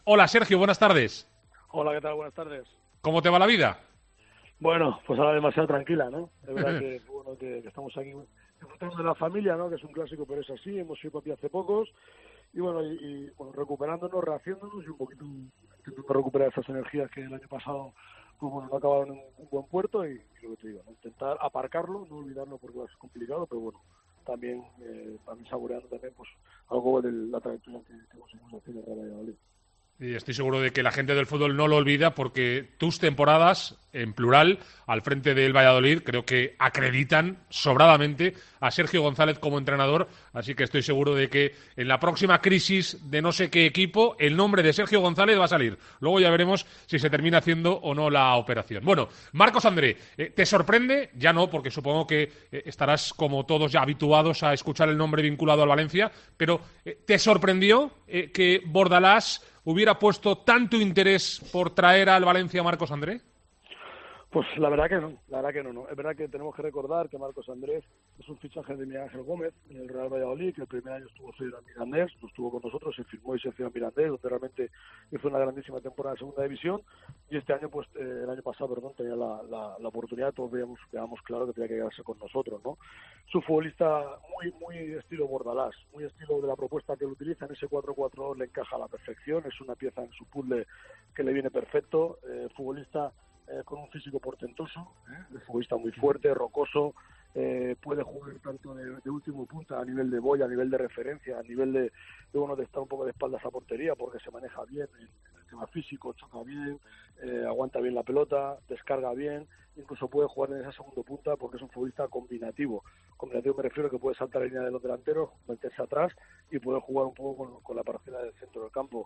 Hola Sergio, buenas tardes. Hola, ¿qué tal? Buenas tardes. ¿Cómo te va la vida? Bueno, pues ahora demasiado tranquila, ¿no? Es verdad que, bueno, que estamos aquí disfrutando de la familia, ¿no? Que es un clásico, pero es así. Hemos sido papi hace pocos y bueno, bueno, recuperándonos, rehaciéndonos y un poquito intentando recuperar esas energías que el año pasado, pues bueno, no acabaron en un buen puerto y lo que te digo, ¿no? Intentar aparcarlo, no olvidarlo porque va a ser complicado, pero bueno, también saboreando también pues algo de la trayectoria que conseguimos hacer en el Real Valladolid. Y estoy seguro de que la gente del fútbol no lo olvida porque tus temporadas, en plural, al frente del Valladolid, creo que acreditan sobradamente a Sergio González como entrenador. Así que estoy seguro de que en la próxima crisis de no sé qué equipo, el nombre de Sergio González va a salir. Luego ya veremos si se termina haciendo o no la operación. Bueno, Marcos André, ¿te sorprende? Ya no, porque supongo que estarás como todos ya habituados a escuchar el nombre vinculado al Valencia, pero ¿te sorprendió que Bordalás hubiera puesto tanto interés por traer al Valencia a Marcos André? Pues la verdad que no, la verdad que no, no. Es verdad que tenemos que recordar que Marcos Andrés es un fichaje de Miguel Ángel Gómez en el Real Valladolid, que el primer año estuvo cedido a Mirandés, no estuvo con nosotros, se firmó y se cedió a Mirandés, donde realmente hizo una grandísima temporada en segunda división, y este año, pues el año pasado, perdón, tenía la oportunidad, todos veíamos claro que tenía que quedarse con nosotros, ¿no? Es un futbolista muy estilo Bordalás, muy estilo de la propuesta que él utiliza, en ese 4-4 le encaja a la perfección, es una pieza en su puzzle que le viene perfecto, futbolista con un físico portentoso, un futbolista muy fuerte, rocoso, puede jugar tanto de último punta a nivel de boya, a nivel de referencia, a nivel de estar un poco de espaldas a portería porque se maneja bien en el tema físico, choca bien, aguanta bien la pelota, descarga bien, incluso puede jugar en esa segunda punta porque es un futbolista combinativo. Combinativo me refiero a que puede saltar la línea de los delanteros, meterse atrás y puede jugar un poco con la parcela del centro del campo.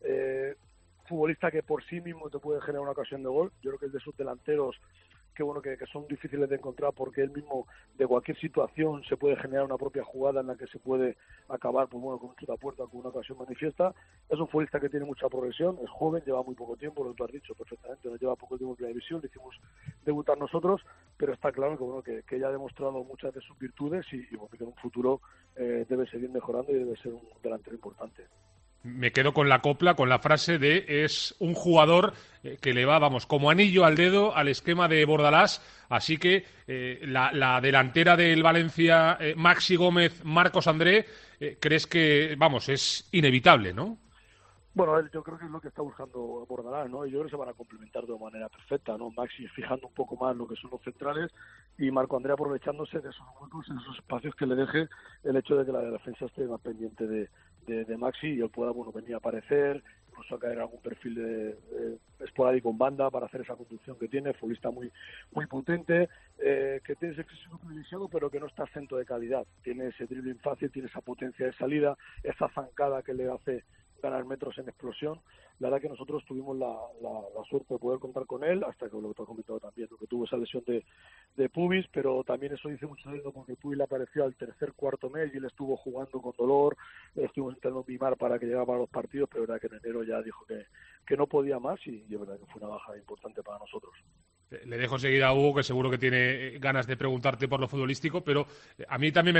Futbolista que por sí mismo te puede generar una ocasión de gol. Yo creo que es de sus delanteros que bueno que son difíciles de encontrar porque él mismo de cualquier situación se puede generar una propia jugada en la que se puede acabar pues bueno con un chutapuerta, con una ocasión manifiesta. Es un futbolista que tiene mucha progresión, es joven, lleva muy poco tiempo, lo que tú has dicho perfectamente, nos lleva poco tiempo en primera división, le hicimos debutar nosotros, pero está claro que bueno que ya ha demostrado muchas de sus virtudes y bueno, que en un futuro debe seguir mejorando y debe ser un delantero importante. Me quedo con la copla, con la frase de es un jugador que le va, vamos, como anillo al dedo al esquema de Bordalás. Así que la delantera del Valencia, Maxi Gómez, Marcos André, crees que, vamos, es inevitable, ¿no? Bueno, yo creo que es lo que está buscando Bordalás, ¿no? Y yo creo que se van a complementar de manera perfecta, ¿no? Maxi fijando un poco más lo que son los centrales y Marco Andrea aprovechándose de esos huecos, en esos espacios que le deje el hecho de que la defensa esté más pendiente de Maxi y él pueda, bueno, venir a aparecer, incluso a caer algún perfil de esporádico en banda para hacer esa conducción que tiene, futbolista muy potente, que tiene ese físico privilegiado, pero que no está exento de calidad. Tiene ese dribbling fácil, tiene esa potencia de salida, esa zancada que le hace ganar metros en explosión. La verdad que nosotros tuvimos la suerte de poder contar con él, hasta que lo que tú has comentado también, ¿no? Que tuvo esa lesión de pubis, pero también eso dice mucho de él, ¿no? Porque pubis le apareció al cuarto mes y él estuvo jugando con dolor, estuvimos intentando mimar para que llegara para los partidos, pero verdad que en enero ya dijo que no podía más y es verdad que fue una baja importante para nosotros. Le dejo enseguida a Hugo, que seguro que tiene ganas de preguntarte por lo futbolístico, pero a mí también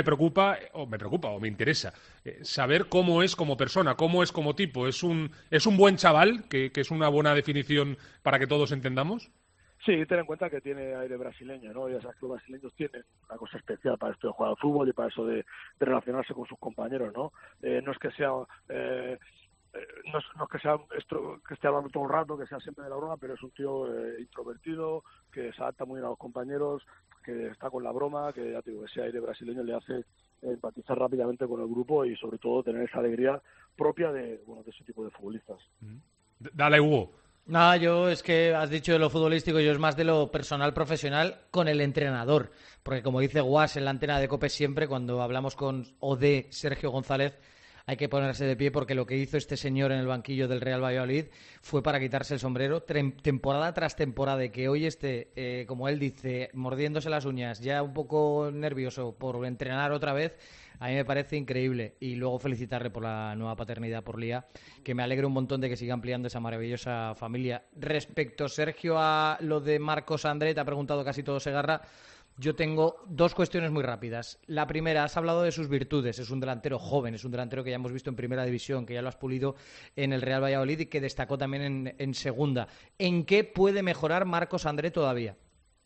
o me interesa, saber cómo es como persona, cómo es como tipo. Es un buen chaval, que es una buena definición para que todos entendamos? Sí, ten en cuenta que tiene aire brasileño, ¿no? Ya sabes que los brasileños tienen una cosa especial para esto de jugar al fútbol y para eso de relacionarse con sus compañeros, ¿no? No es que sea no es que sea que esté hablando todo el rato, que sea siempre de la broma, pero es un tío introvertido, que se adapta muy bien a los compañeros, que está con la broma, que ya te digo, ese aire brasileño le hace empatizar rápidamente con el grupo y sobre todo tener esa alegría propia de, bueno, de ese tipo de futbolistas. Dale, Hugo. Nada, yo es que has dicho de lo futbolístico, yo es más de lo personal profesional con el entrenador. Porque como dice Guas en la antena de COPE siempre, cuando hablamos con o de Sergio González, hay que ponerse de pie porque lo que hizo este señor en el banquillo del Real Valladolid fue para quitarse el sombrero temporada tras temporada, y que hoy esté, como él dice, mordiéndose las uñas, ya un poco nervioso por entrenar otra vez. A mí me parece increíble. Y luego felicitarle por la nueva paternidad por Lía, que me alegra un montón de que siga ampliando esa maravillosa familia. Respecto, Sergio, a lo de Marcos André, te ha preguntado casi todo Segarra. Yo tengo dos cuestiones muy rápidas. La primera, has hablado de sus virtudes. Es un delantero joven, es un delantero que ya hemos visto en Primera División, que ya lo has pulido en el Real Valladolid y que destacó también en Segunda. ¿En qué puede mejorar Marcos André todavía?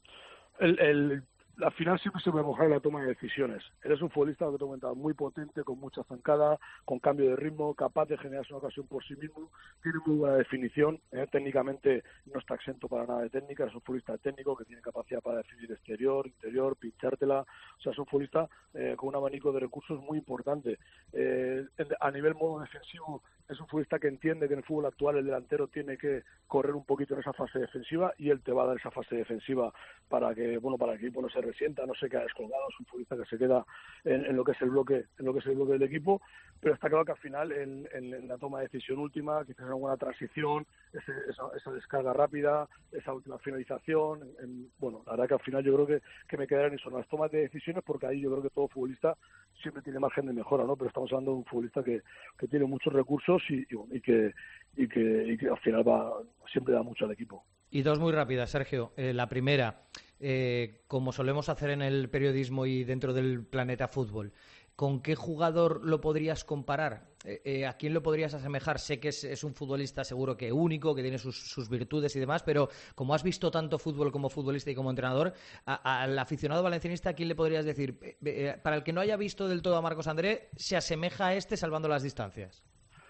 Al final siempre se puede mejorar en la toma de decisiones. Eres un futbolista, lo que te he comentado, muy potente, con mucha zancada, con cambio de ritmo, capaz de generarse una ocasión por sí mismo, tiene muy buena definición, técnicamente no está exento para nada de técnica, es un futbolista técnico que tiene capacidad para definir exterior, interior, pinchártela, o sea, es un futbolista con un abanico de recursos muy importante. A nivel modo defensivo, es un futbolista que entiende que en el fútbol actual el delantero tiene que correr un poquito en esa fase defensiva y él te va a dar esa fase defensiva para que el equipo no se resienta, no se quede descolgado. Es un futbolista que se queda en lo que es el bloque, del equipo, pero está claro que al final en la toma de decisión última, quizás en alguna transición, esa descarga rápida, esa última finalización, la verdad que al final yo creo que me quedarán en las tomas de decisiones, porque ahí yo creo que todo futbolista siempre tiene margen de mejora, ¿no? Pero estamos hablando de un futbolista que tiene muchos recursos y que al final siempre da mucho al equipo. Y dos muy rápidas, Sergio. La primera, como solemos hacer en el periodismo y dentro del planeta fútbol, ¿con qué jugador lo podrías comparar? ¿A quién lo podrías asemejar? Sé que es un futbolista seguro que único, que tiene sus virtudes y demás, pero como has visto tanto fútbol como futbolista y como entrenador, al aficionado valencianista, ¿a quién le podrías decir? Para el que no haya visto del todo a Marcos André, ¿se asemeja a este salvando las distancias?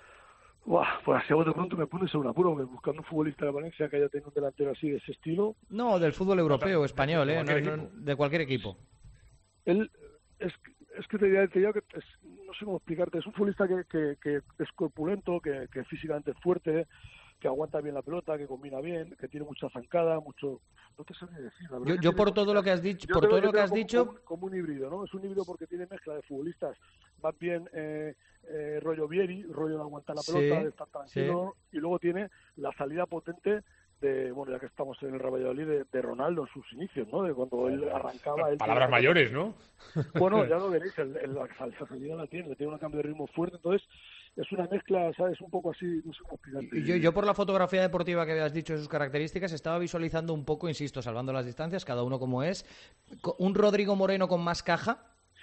Pues así de pronto me pones en un apuro, buscando un futbolista de Valencia que haya tenido un delantero así de ese estilo. No, del fútbol europeo, español, de cualquier equipo. Él es que te diría que no sé cómo explicarte, es un futbolista que es corpulento, que físicamente es fuerte, que aguanta bien la pelota, que combina bien, que tiene mucha zancada, mucho... No te sabría decir, la verdad. Yo por todo lo que has dicho, como un híbrido, ¿no? Es un híbrido porque tiene mezcla de futbolistas, más bien rollo Vieri, rollo de aguantar la pelota, de estar tranquilo, y luego tiene la salida potente de, ya que estamos en el Real Valladolid, de Ronaldo en sus inicios, ¿no? De cuando él arrancaba... Palabras mayores, ¿no? Bueno, ya lo veréis, la salida la tiene un cambio de ritmo fuerte, entonces es una mezcla, ¿sabes? Un poco así, no sé cómo explicarte. Yo por la fotografía deportiva que habías dicho de sus características, estaba visualizando un poco, insisto, salvando las distancias, cada uno como es, un Rodrigo Moreno con más caja.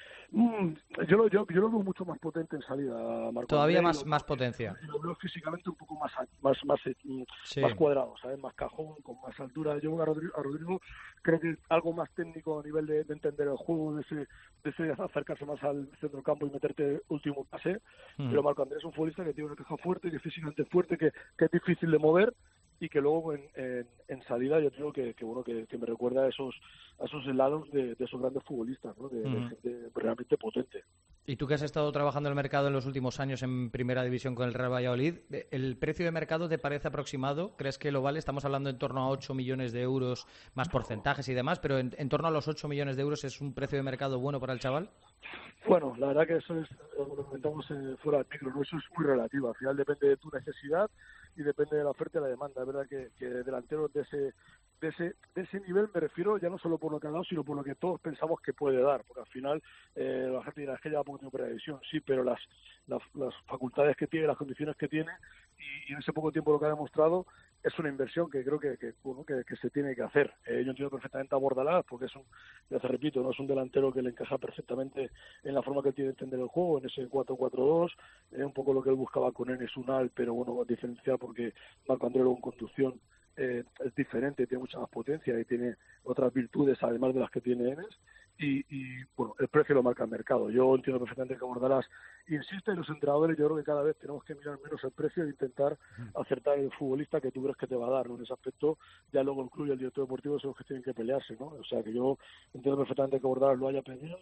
Yo lo veo mucho más potente en salida, Marco. Todavía más potencia. Y lo veo físicamente un poco más cuadrado, ¿sabes? Más cajón, con más altura. Yo a Rodrigo creo que algo más técnico a nivel de entender el juego, de ese acercarse más al centrocampo y meterte último pase. Pero Marco Andrés es un futbolista que tiene una caja fuerte, que es físicamente fuerte, que es difícil de mover, y que luego en salida yo creo que me recuerda a esos helados de esos grandes futbolistas, ¿no? De gente realmente potente. Y tú que has estado trabajando en el mercado en los últimos años en Primera División con el Real Valladolid, ¿el precio de mercado te parece aproximado? ¿Crees que lo vale? Estamos hablando en torno a 8 millones de euros, más porcentajes y demás, pero en torno a los 8 millones de euros, ¿es un precio de mercado bueno para el chaval? Bueno, la verdad que eso es, lo comentamos fuera del micro, ¿no? Eso es muy relativo. Al final depende de tu necesidad y depende de la oferta y la demanda. Es verdad que delanteros de ese nivel, me refiero ya no solo por lo que ha dado, sino por lo que todos pensamos que puede dar, porque al final la gente dirá, es que lleva poco tiempo de previsión, sí, pero las facultades que tiene, las condiciones que tiene, y en ese poco tiempo lo que ha demostrado, es una inversión que creo que se tiene que hacer. Yo entiendo perfectamente a Bordalás, porque ya te repito, no es un delantero que le encaja perfectamente en la forma que tiene de entender el juego, en ese 4-4-2, un poco lo que él buscaba con Enes Unal, pero bueno, diferenciar porque Marco André en conducción es diferente, tiene mucha más potencia y tiene otras virtudes además de las que tiene Enes, y bueno, el precio lo marca el mercado. Yo entiendo perfectamente que Bordalás insiste, y los entrenadores yo creo que cada vez tenemos que mirar menos el precio e intentar acertar el futbolista que tú crees que te va a dar, ¿no? En ese aspecto ya luego el club y el director deportivo son los que tienen que pelearse, ¿no? O sea que yo entiendo perfectamente que Bordalás lo haya pedido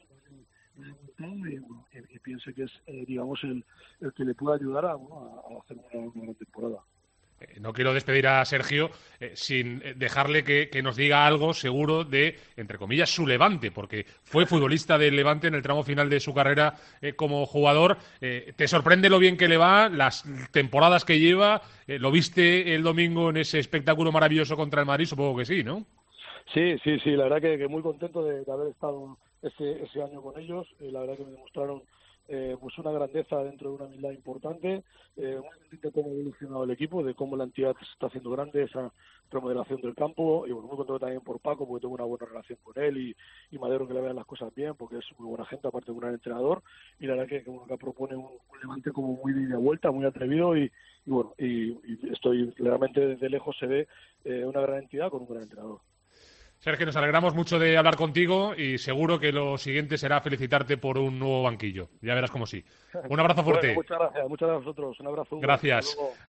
y piense que es digamos el que le pueda ayudar a hacer una buena temporada. No quiero despedir a Sergio sin dejarle que nos diga algo seguro de, entre comillas, su Levante, porque fue futbolista del Levante en el tramo final de su carrera como jugador. ¿Te sorprende lo bien que le va, las temporadas que lleva? ¿Lo viste el domingo en ese espectáculo maravilloso contra el Madrid? Supongo que sí, ¿no? Sí, la verdad que muy contento de haber estado ese año con ellos. La verdad que me demostraron pues una grandeza dentro de una humildad importante, muy contento de cómo ha evolucionado el equipo, de cómo la entidad se está haciendo grande, esa remodelación del campo, y bueno, muy contento también por Paco, porque tengo una buena relación con él y me alegro que le vean las cosas bien, porque es muy buena gente, aparte de un gran entrenador, y la verdad que propone un Levante como muy de ida y vuelta, muy atrevido, y bueno, y estoy realmente desde lejos se ve una gran entidad con un gran entrenador. Sergio, nos alegramos mucho de hablar contigo y seguro que lo siguiente será felicitarte por un nuevo banquillo. Ya verás cómo sí. Un abrazo fuerte. Bueno, muchas gracias a vosotros. Un abrazo. Gracias.